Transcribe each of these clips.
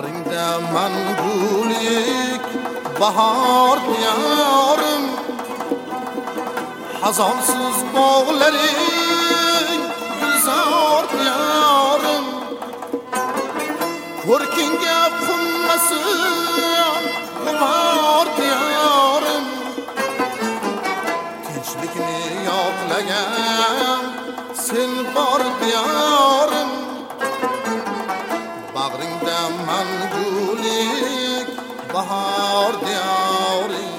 Bag'ringda mangulik bahor diyorim, hazonsiz bog'laring gulzor diyorim. Ko'rkingga qunmasin g'ubor diyorim, tinchlikni yoqlagan sen bor diyorim. Bag'ringda mangulik bahor diyorim.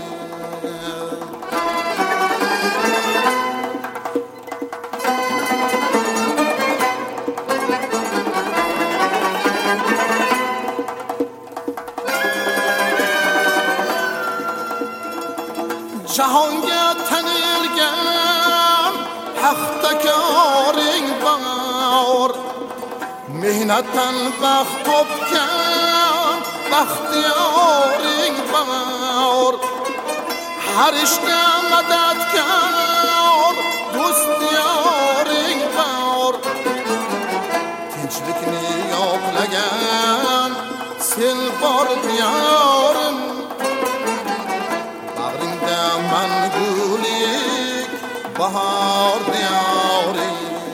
Jahonga tanilgan paxtakoring bor, mehnatdan baxt topgan baxtiyoring bor. Har ishda madadkor do'st diyoring bor, tinchlikni yoqlagan sen bor diyorim. Bag'ringda mangulik bahor diyorim.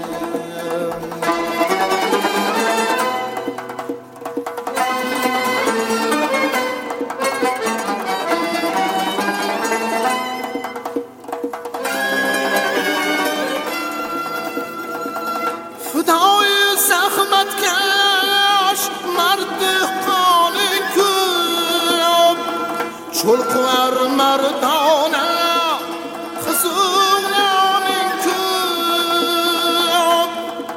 Fidoyi zahmatkash mardi qoning ko'p, cho'lqar mardona qizg'oning ko'p.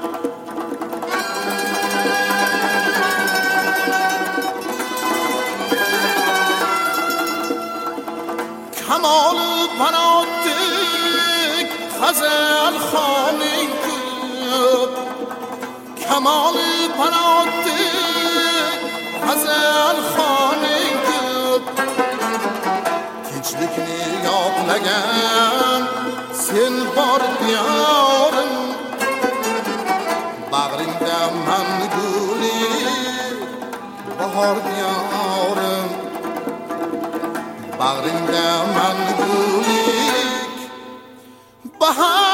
Kamoli banotdek g'azal xoning ko'p, kamoli banotdek g'azal xoning ko'p. Tinchlikni yoqlagan sen bor diyorim. Bag'ringda mangulik bahor diyorim. Bag'ringda mangulik bahor